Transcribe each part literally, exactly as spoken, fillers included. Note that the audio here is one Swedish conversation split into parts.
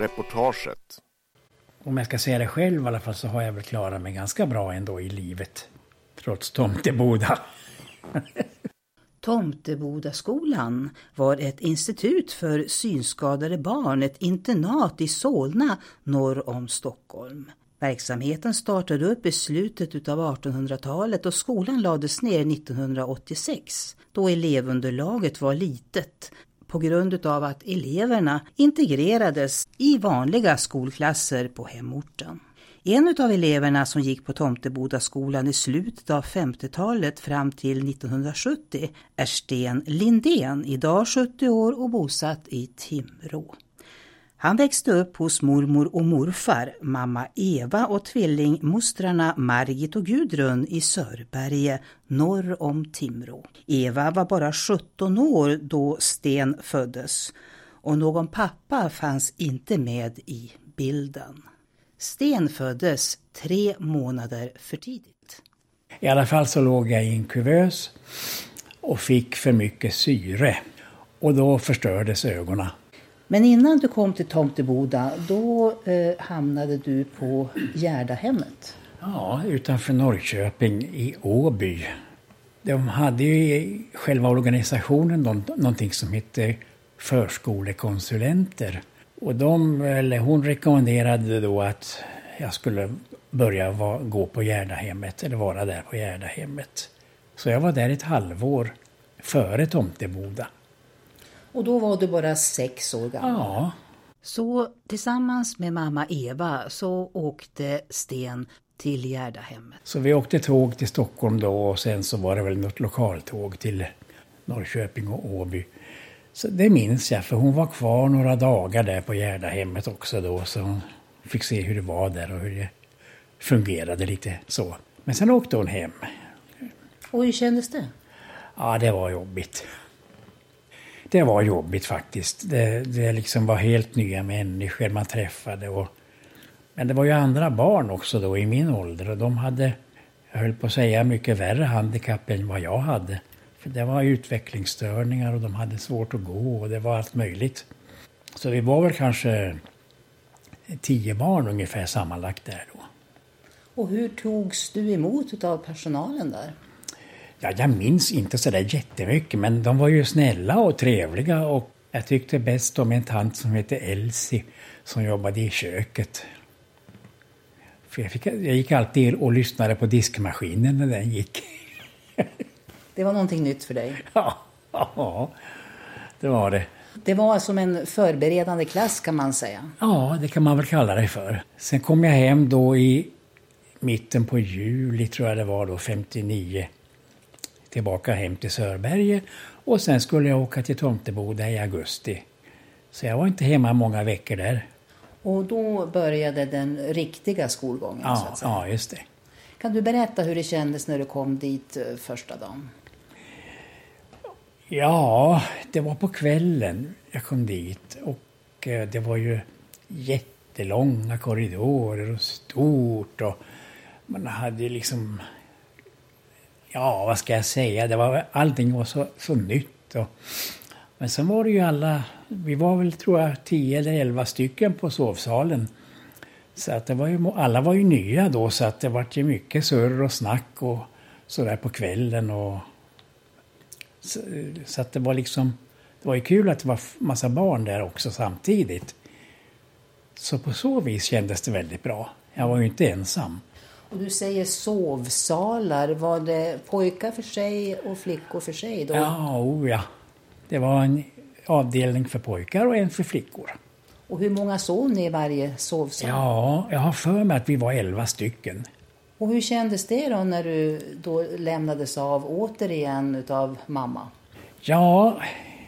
reportaget. Om jag ska säga det själv i alla fall så har jag väl klarat mig ganska bra ändå i livet. Trots Tomteboda. Tomtebodaskolan var ett institut för synskadade barn, ett internat i Solna norr om Stockholm. Verksamheten startade upp i slutet av artonhundratalet och skolan lades ner nittonhundraåttiosex då elevunderlaget var litet på grund av att eleverna integrerades i vanliga skolklasser på hemorten. En av eleverna som gick på Tomtebodaskolan i slutet av femtiotalet fram till nittonhundrasjuttio är Sten Lindén, idag sjuttio år och bosatt i Timrå. Han växte upp hos mormor och morfar, mamma Eva och tvillingmostrarna Margit och Gudrun i Sörberge norr om Timrå. Eva var bara sjutton år då Sten föddes och någon pappa fanns inte med i bilden. Sten föddes tre månader för tidigt. I alla fall så låg jag i en kuvös och fick för mycket syre och då förstördes ögonen. Men innan du kom till Tomteboda, då eh, hamnade du på Gärdahemmet. Ja, utanför Norrköping i Åby. De hade ju i själva organisationen någonting som hette förskolekonsulenter. Och de, eller hon rekommenderade då att jag skulle börja va, gå på Gärdahemmet, eller vara där på Gärdahemmet. Så jag var där ett halvår före Tomteboda. Och då var du bara sex år gammal. Ja. Så tillsammans med mamma Eva så åkte Sten till Gärdahemmet. Så vi åkte tåg till Stockholm då och sen så var det väl något lokaltåg till Norrköping och Åby. Så det minns jag, för hon var kvar några dagar där på Gärdahemmet också då, så hon fick se hur det var där och hur det fungerade lite så. Men sen åkte hon hem. Och hur kändes det? Ja, det var jobbigt. Det var jobbigt faktiskt. Det, det liksom var helt nya människor man träffade. Och, men det var ju andra barn också då i min ålder och de hade, jag höll på att säga, mycket värre handikapp än vad jag hade. För det var utvecklingsstörningar och de hade svårt att gå och det var allt möjligt. Så vi var väl kanske tio barn ungefär sammanlagt där då. Och hur togs du emot av personalen där? Ja, jag minns inte så där jättemycket, men de var ju snälla och trevliga och jag tyckte bäst om en tant som hette Elsie som jobbade i köket. För jag, fick, jag gick alltid och lyssnade på diskmaskinen när den gick. Det var någonting nytt för dig? Ja, ja, det var det. Det var som en förberedande klass kan man säga. Ja, det kan man väl kalla det för. Sen kom jag hem då i mitten på juli tror jag det var då, femtionio. Tillbaka hem till Sörberge och sen skulle jag åka till Tomteboda i augusti. Så jag var inte hemma många veckor där. Och då började den riktiga skolgången ja, så att säga. Ja, just det. Kan du berätta hur det kändes när du kom dit första dagen? Ja, det var på kvällen jag kom dit och det var ju jättelånga korridorer och stort och man hade liksom, ja vad ska jag säga, det var, allting var så, så nytt. Och, men sen var det ju alla, vi var väl tror jag tio eller elva stycken på sovsalen. Så att det var ju, alla var ju nya då så att det var ju mycket surr och snack och sådär på kvällen och så, så att det var liksom, det var ju kul att det var massa barn där också samtidigt. Så på så vis kändes det väldigt bra. Jag var ju inte ensam. Och du säger sovsalar, var det pojkar för sig och flickor för sig då? Ja, oh ja. Det var en avdelning för pojkar och en för flickor. Och hur många sov ni i varje sovsal? Ja, jag har för mig att vi var elva stycken. Och hur kändes det då när du då lämnades av återigen utav mamma? Ja,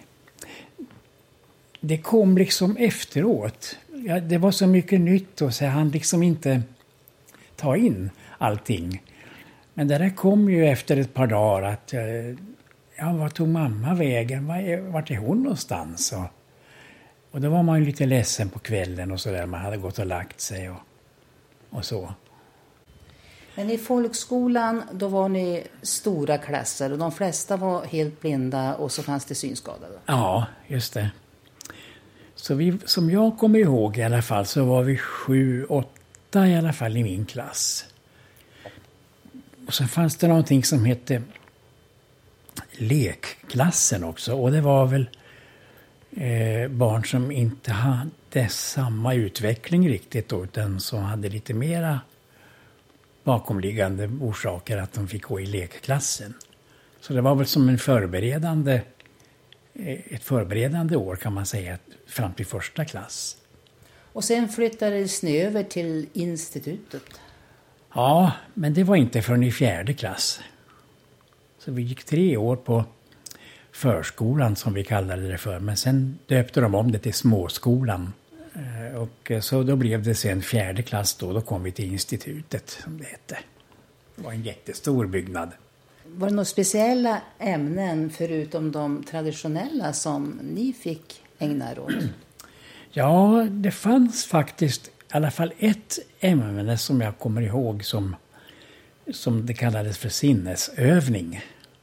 det kom liksom efteråt. Ja, det var så mycket nytt och så han liksom inte ta in allting. Men det där kom ju efter ett par dagar att ja, vad tog mamma vägen? Vart är hon någonstans? Och, och då var man ju lite ledsen på kvällen och så där. Man hade gått och lagt sig och, och så. Men i folkskolan då var ni stora klasser och de flesta var helt blinda och så fanns det synskadade. Ja, just det. Så vi, som jag kommer ihåg i alla fall, så var vi sju, åtta i alla fall i min klass. Och sen fanns det någonting som hette lekklassen också. Och det var väl eh, barn som inte hade samma utveckling riktigt då, utan som hade lite mera bakomliggande orsaker att de fick gå i lekklassen. Så det var väl som en förberedande, ett förberedande år kan man säga, fram till första klass. Och sen flyttades ni över till institutet? Ja, men det var inte förrän i fjärde klass. Så vi gick tre år på förskolan som vi kallade det för. Men sen döpte de om det till småskolan. Och så då blev det sen fjärde klass då. Då kom vi till institutet som det hette. Det var en jättestor byggnad. Var det några speciella ämnen förutom de traditionella som ni fick ägna er åt? Ja, det fanns faktiskt i alla fall ett ämne som jag kommer ihåg som, som det kallades för sinnesövning.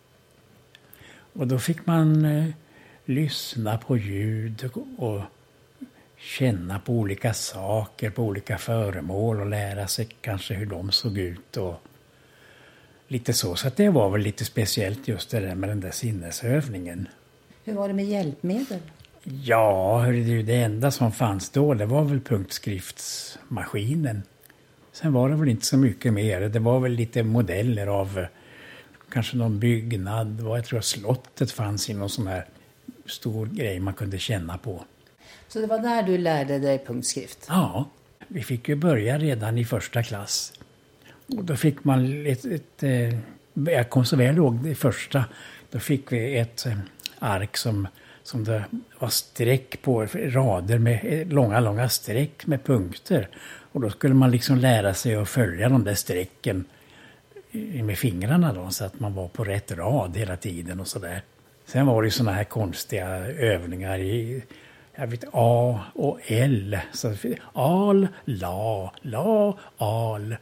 Och då fick man eh, lyssna på ljud och känna på olika saker, på olika föremål och lära sig kanske hur de såg ut och lite så. Så att det var väl lite speciellt just det där med den där sinnesövningen. Hur var det med hjälpmedel? Ja, det, det enda som fanns då, det var väl punktskriftsmaskinen. Sen var det väl inte så mycket mer. Det var väl lite modeller av kanske någon byggnad. Jag tror att slottet fanns i någon sån här stor grej man kunde känna på. Så det var där du lärde dig punktskrift? Ja, vi fick ju börja redan i första klass. Och då fick man ett, ett, ett jag kom så väl ihåg det första, då fick vi ett ark som, som det var streck på, rader med långa, långa streck med punkter. Och då skulle man liksom lära sig att följa de där strecken med fingrarna då, så att man var på rätt rad hela tiden och sådär. Sen var det såna här konstiga övningar i, jag vet, A och L. Så al, la, la, al.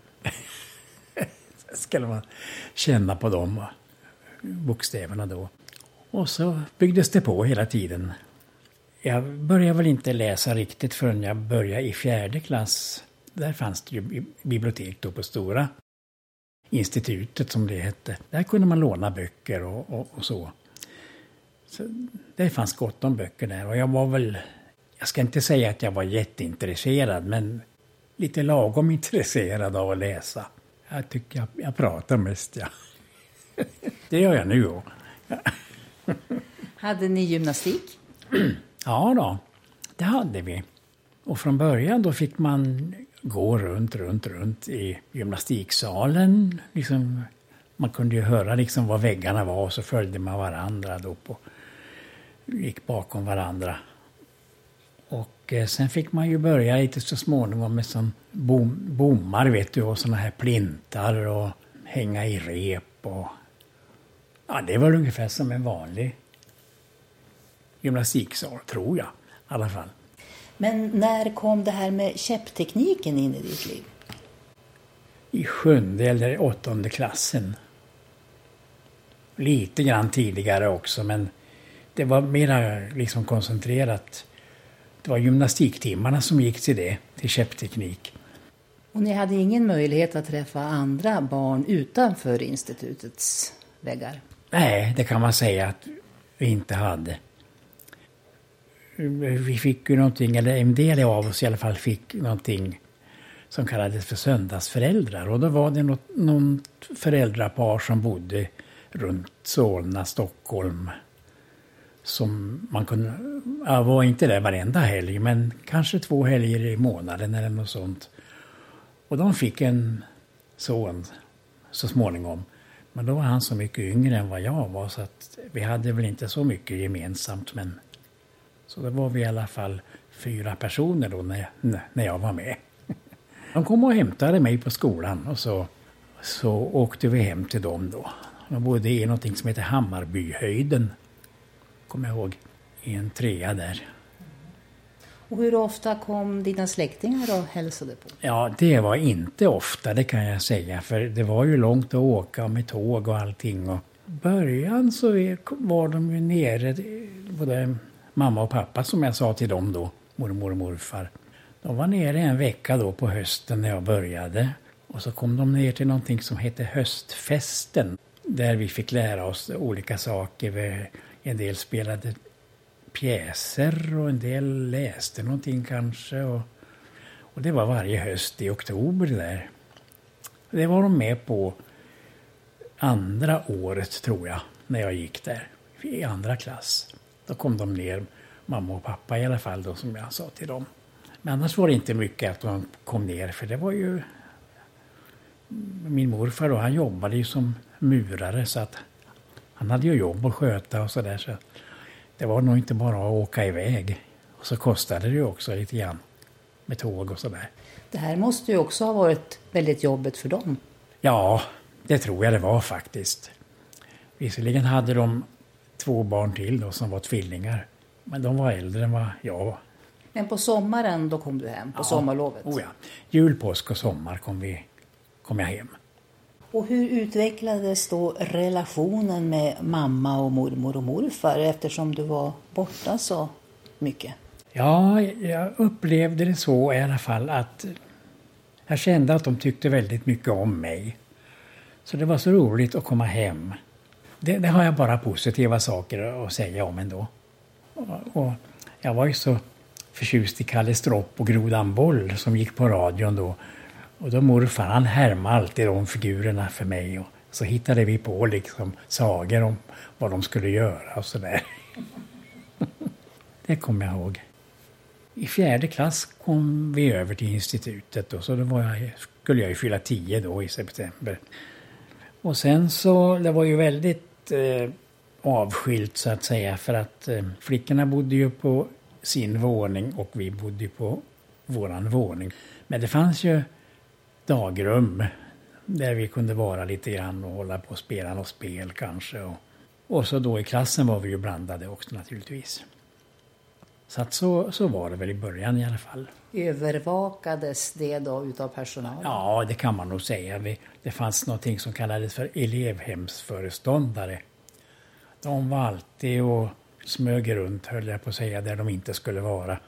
Så skulle man känna på de bokstäverna då. Och så byggdes det på hela tiden. Jag började väl inte läsa riktigt förrän jag började i fjärde klass. Där fanns det ju bibliotek då på Stora institutet som det hette. Där kunde man låna böcker och, och, och så. Så det fanns gott om böcker där. Och jag var väl, jag ska inte säga att jag var jätteintresserad, men lite lagom intresserad av att läsa. Jag tycker jag, jag pratar mest, ja. Det gör jag nu också. Hade ni gymnastik? Ja då, det hade vi. Och från början då fick man gå runt, runt, runt i gymnastiksalen. Liksom, man kunde ju höra liksom vad väggarna var och så följde man varandra då på, gick bakom varandra. Och eh, sen fick man ju börja lite så småningom med sån bom, bommar, vet du, och såna här plintar och hänga i rep och ja, det var ungefär som en vanlig gymnastiksal, tror jag i alla fall. Men när kom det här med käpptekniken in i ditt liv? I sjunde eller åttonde klassen. Lite grann tidigare också, men det var mer liksom koncentrerat. Det var gymnastiktimmarna som gick till det, till käppteknik. Och ni hade ingen möjlighet att träffa andra barn utanför institutets väggar? Nej, det kan man säga att vi inte hade. Vi fick ju någonting, eller en del av oss i alla fall fick någonting som kallades för söndagsföräldrar. Och då var det något, någon föräldrapar som bodde runt Solna, Stockholm. Som man kunde, ja, var inte där varenda helg, men kanske två helger i månaden eller något sånt. Och de fick en son så småningom. Men då var han så mycket yngre än vad jag var, så att vi hade väl inte så mycket gemensamt, men så då var vi i alla fall fyra personer då när, när jag var med. De kom och hämtade mig på skolan och så, så åkte vi hem till dem då. De bodde i någonting som heter Hammarbyhöjden, kommer jag ihåg, i en trea där. Och hur ofta kom dina släktingar och hälsade på? Ja, det var inte ofta, det kan jag säga, för det var ju långt att åka med tåg och allting. Och i början så var de ju nere, både mamma och pappa som jag sa till dem då, mormor och morfar. De var nere en vecka då på hösten när jag började. Och så kom de ner till någonting som heter höstfesten. Där vi fick lära oss olika saker. En del spelade pjäser och en del läste någonting kanske. Och, och det var varje höst i oktober där. Det var de med på andra året tror jag, när jag gick där. I andra klass. Då kom de ner, mamma och pappa i alla fall då, som jag sa till dem. Men annars var det inte mycket att de kom ner, för det var ju... Min morfar då, han jobbade ju som murare, så att han hade ju jobb att sköta och sådär. Så det var nog inte bara att åka iväg. Och så kostade det ju också lite grann med tåg och sådär. Det här måste ju också ha varit väldigt jobbigt för dem. Ja, det tror jag det var faktiskt. Visserligen hade de två barn till då som var tvillingar. Men de var äldre än vad jag var. Men på sommaren då kom du hem, på ja, sommarlovet? Oh ja, jul, påsk och sommar kom, vi, kom jag hem. Och hur utvecklades då relationen med mamma och mormor och morfar eftersom du var borta så mycket? Ja, jag upplevde det så i alla fall att jag kände att de tyckte väldigt mycket om mig. Så det var så roligt att komma hem. Det, det har jag bara positiva saker att säga om ändå. Och, och jag var ju så förtjust i Kalle Stropp och Grodan Boll som gick på radion då. Och då morfar han härmade alltid de figurerna för mig. Och så hittade vi på liksom sagor om vad de skulle göra och sådär. Det kommer jag ihåg. I fjärde klass kom vi över till institutet och så då var jag, skulle jag ju fylla tio då i september. Och sen så, det var ju väldigt eh, avskilt så att säga, för att eh, flickorna bodde ju på sin våning och vi bodde ju på våran våning. Men det fanns ju dagrum där vi kunde vara lite grann och hålla på och spela något spel kanske. Och, och så då i klassen var vi ju blandade också naturligtvis. Så att så, så var det väl i början i alla fall. Övervakades det då utav personalen? Ja, det kan man nog säga. Vi, det fanns någonting som kallades för elevhemsföreståndare. De var alltid och smög runt, höll jag på att säga, där de inte skulle vara.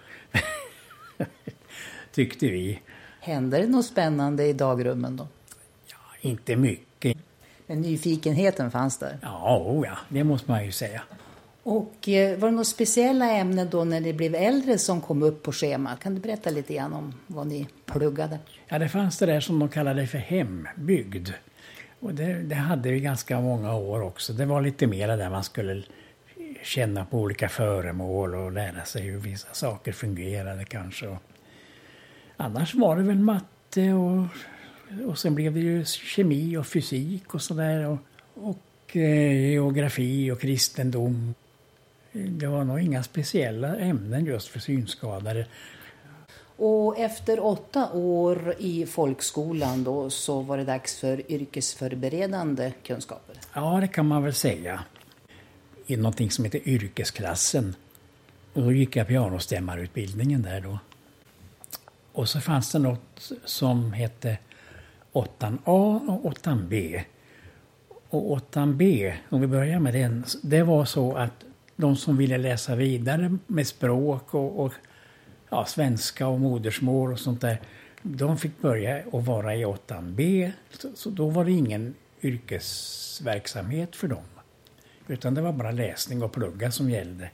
Tyckte vi. Hände det något spännande i dagrummen då? Ja, inte mycket. Men nyfikenheten fanns där? Ja, oh ja, det måste man ju säga. Och eh, var det några speciella ämnen då när ni blev äldre som kom upp på schemat? Kan du berätta lite grann om vad ni pluggade? Ja, det fanns det där som de kallade för hembygd. Och det, det hade vi ganska många år också. Det var lite mer där man skulle känna på olika föremål och lära sig hur vissa saker fungerade kanske. Och annars var det väl matte och, och sen blev det ju kemi och fysik och sådär. Och, och eh, geografi och kristendom. Det var nog inga speciella ämnen just för synskadade. Och efter åtta år i folkskolan då så var det dags för yrkesförberedande kunskaper? Ja, det kan man väl säga. I någonting som heter yrkesklassen. Och då gick jag pianostämmarutbildningen där då. Och så fanns det något som hette åttan A och åttan B. Och åttan B, om vi börjar med den, det var så att de som ville läsa vidare med språk och, och ja, svenska och modersmål och sånt där, de fick börja att vara i åttan B. Så, så då var det ingen yrkesverksamhet för dem. Utan det var bara läsning och plugga som gällde.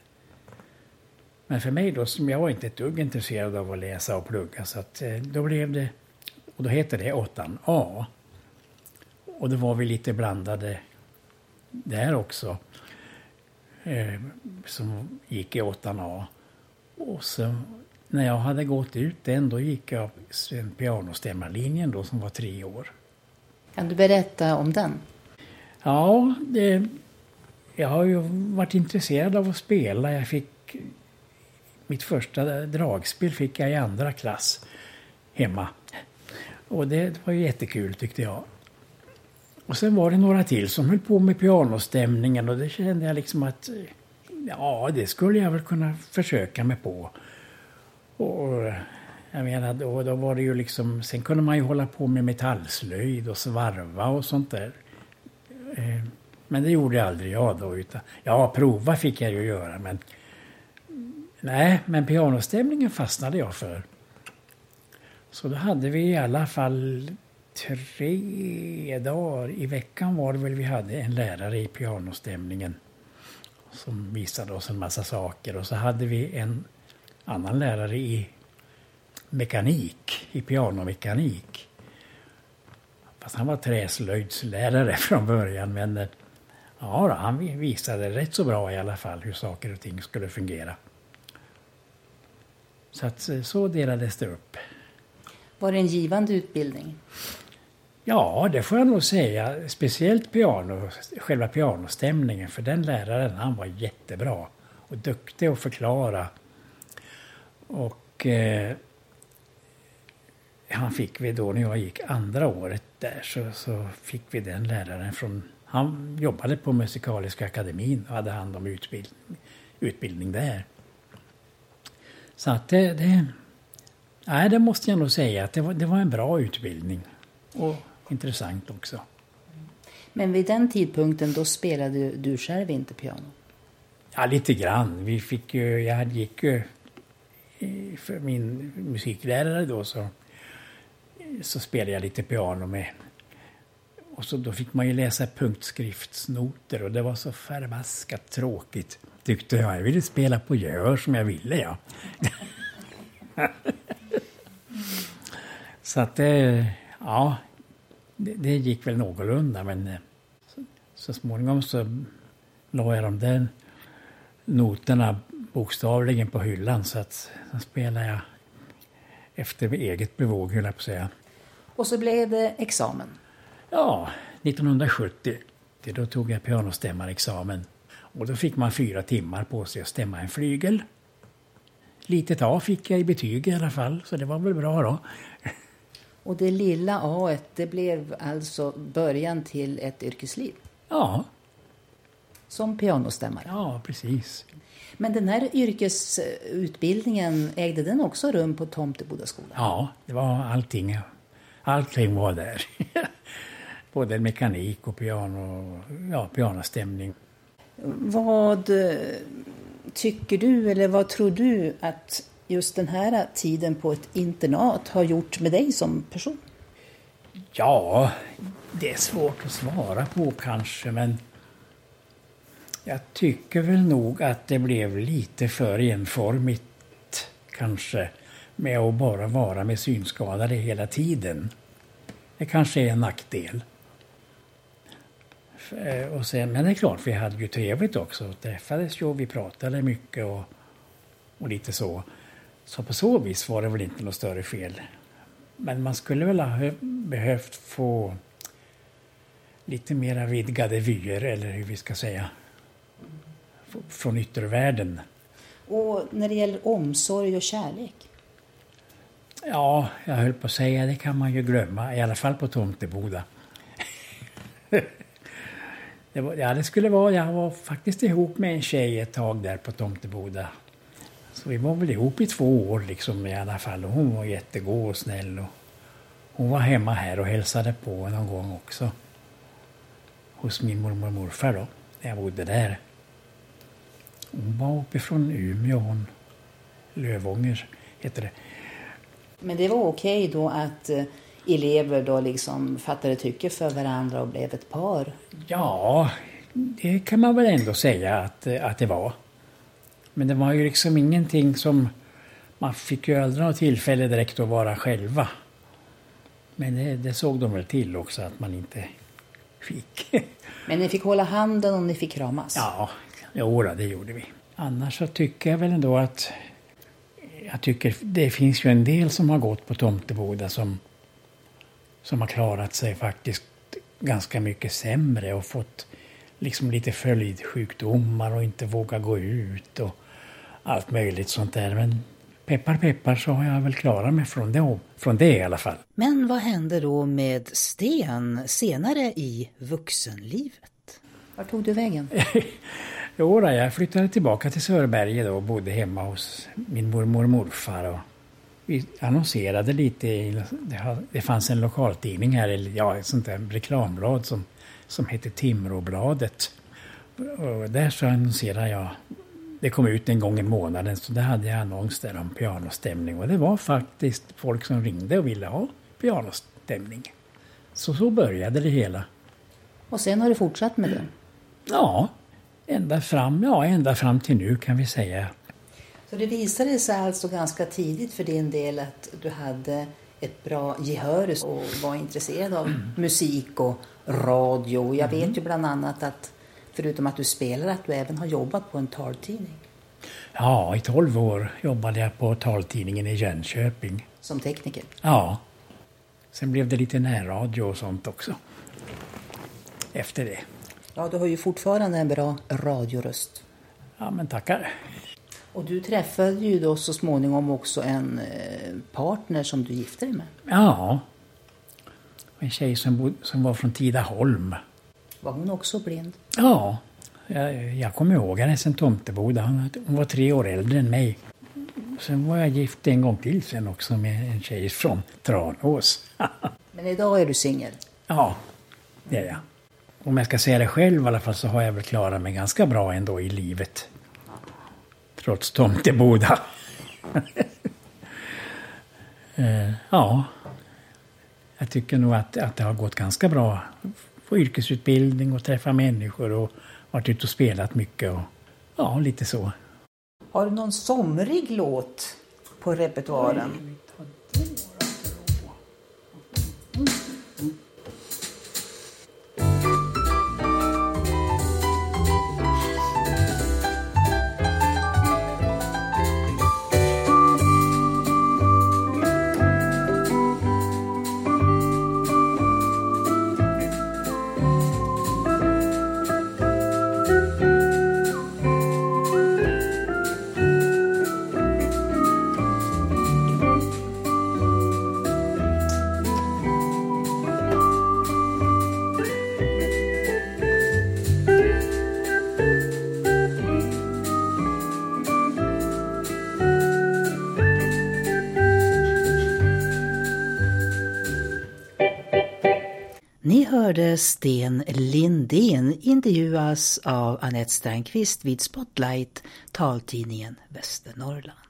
Men för mig då, som jag var inte ett dugg intresserad av att läsa och plugga, så att då blev det, och då hette det åttan A. Och då var vi lite blandade där också. Eh, som gick i åttan A. Och så när jag hade gått ut den, då gick jag pianostämmarlinjen då som var tre år. Kan du berätta om den? Ja, det, jag har ju varit intresserad av att spela. Jag fick, mitt första dragspel fick jag i andra klass hemma. Och det var ju jättekul tyckte jag. Och sen var det några till som höll på med pianostämningen och det kände jag liksom att ja, det skulle jag väl kunna försöka mig på. Och jag menar, då, då var det ju liksom, sen kunde man ju hålla på med metallslöjd och svarva och sånt där. Men det gjorde aldrig jag då, utan ja, prova fick jag ju göra, men Nej, men pianostämningen fastnade jag för. Så då hade vi i alla fall tre dagar i veckan var det väl vi hade en lärare i pianostämningen som visade oss en massa saker. Och så hade vi en annan lärare i mekanik, i pianomekanik. Fast han var träslöjdslärare från början, men ja, då, han visade rätt så bra i alla fall hur saker och ting skulle fungera. Så att så delades det upp. Var det en givande utbildning? Ja, det får jag nog säga. Speciellt piano, själva pianostämningen. För den läraren, han var jättebra. Och duktig att förklara. Och eh, han fick vi då när jag gick andra året där. Så, så fick vi den läraren från... Han jobbade på Musikaliska akademin och hade hand om utbildning, utbildning där. Så att det... det nej, det måste jag nog säga att det var, det var en bra utbildning. Och intressant också. Men vid den tidpunkten då spelade du själv inte piano? Ja, lite grann. Vi fick ju, jag gick ju för min musiklärare då så, så spelade jag lite piano med. Och så då fick man ju läsa punktskriftsnoter och det var så förbaskat tråkigt. Tyckte jag. Jag ville spela på gehör som jag ville, ja. Så att det, ja, det, det gick väl någorlunda, men så, så småningom så la jag de där noterna bokstavligen på hyllan så att så spelade jag efter eget bevåg, höll jag på att säga. Och så blev det examen? Ja, nittonhundrasjuttio, då tog jag pianostämmarexamen. Och då fick man fyra timmar på sig att stämma en flygel. Litet A fick jag i betyg i alla fall, så det var väl bra då. Och det lilla A, det blev alltså början till ett yrkesliv? Ja. Som pianostämmare? Ja, precis. Men den här yrkesutbildningen, ägde den också rum på Tomtebodaskolan? Ja, det var allting. Allting var där. Både mekanik och piano, ja, pianostämning. Vad tycker du, eller vad tror du att just den här tiden på ett internat har gjort med dig som person? Ja, det är svårt att svara på kanske, men jag tycker väl nog att det blev lite för enformigt kanske med att bara vara med synskadade hela tiden. Det kanske är en nackdel. Och sen, men det är klart, vi hade ju trevligt också. Träffades ju och vi pratade mycket och, och lite så. Så på så vis var det väl inte något större fel. Men man skulle väl ha behövt få lite mera vidgade vyer, eller hur vi ska säga, från yttervärlden. Och när det gäller omsorg och kärlek? Ja, jag höll på att säga, det kan man ju glömma. I alla fall på Tomteboda. det var, ja, det skulle vara, jag var faktiskt ihop med en tjej ett tag där på Tomteboda. Så vi var väl ihop i två år liksom i alla fall. Och hon var jättegod och snäll. Och hon var hemma här och hälsade på någon gång också. Hos min mormor och morfar då, när jag bodde där. Hon var uppifrån Umeå, hon Lövånger heter det. Men det var okej då att eh, elever då liksom fattade tycke för varandra och blev ett par? Ja, det kan man väl ändå säga att, att det var. Men det var ju liksom ingenting som... Man fick ju aldrig något tillfälle direkt att vara själva. Men det, det såg de väl till också att man inte fick. Men ni fick hålla handen och ni fick kramas? Ja, jo, det gjorde vi. Annars så tycker jag väl ändå att... Jag tycker det finns ju en del som har gått på Tomteboda som, som har klarat sig faktiskt ganska mycket sämre och fått liksom lite följdsjukdomar och inte våga gå ut och allt möjligt sånt där. Men peppar peppar så har jag väl klarat mig från det, från det i alla fall. Men vad hände då med Sten senare i vuxenlivet? Var tog du vägen? Jo, då, jag flyttade tillbaka till Sörberge då och bodde hemma hos min mormor och morfar. Och vi annonserade lite, i, det fanns en lokaltidning här, eller ja, ett sånt där reklamblad som, som hette Timråbladet. Och där så annonserade jag det kom ut en gång i månaden, så där hade jag annons där om pianostämning. Och det var faktiskt folk som ringde och ville ha pianostämning. Så så började det hela. Och sen har du fortsatt med det? Ja, ända fram, ja, ända fram till nu kan vi säga. Så det visade sig alltså ganska tidigt för din del att du hade ett bra gehör och var intresserad av mm. musik och radio. Jag vet mm. ju bland annat att förutom att du spelar att du även har jobbat på en taltidning. Ja, i tolv år jobbade jag på taltidningen i Jönköping. Som tekniker? Ja. Sen blev det lite närradio och sånt också. Efter det. Ja, du har ju fortfarande en bra radioröst. Ja, men tackar. Och du träffade ju då så småningom också en partner som du gifte dig med. Ja. En tjej som, bod, som var från Tidaholm. Var hon också blind? Ja. Jag, jag kommer ihåg henne sen Tomteboda. Hon, hon var tre år äldre än mig. Sen var jag gift en gång till sen också med en tjej från Tranås. Men idag är du singel? Ja, det är jag. Om jag ska säga det själv i alla fall så har jag väl klarat mig ganska bra ändå i livet. Trots Tomteboda. uh, ja, jag tycker nog att, att det har gått ganska bra. Få yrkesutbildning och träffa människor och varit ute och spelat mycket. Och, ja, lite så. Har du någon somrig låt på repertoaren? Ni hörde Sten Lindén intervjuas av Anette Sternqvist vid Spotlight, taltidningen Västernorrland.